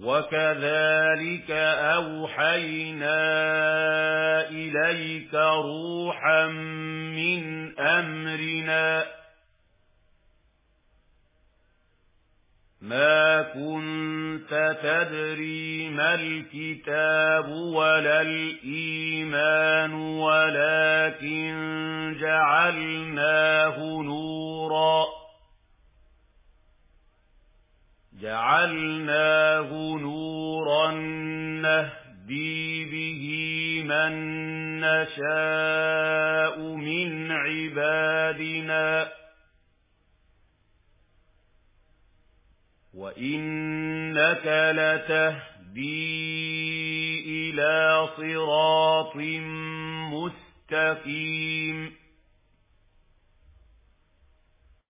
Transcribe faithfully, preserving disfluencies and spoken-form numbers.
وكذلك أوحينا إليك روحا من أمرنا ما كنت تدري ما الكتاب ولا الإيمان ولكن جعلناه نورا جعلناه نورا نهدي به من نشاء من عبادنا وإنك لتهدي إلى صراط مستقيم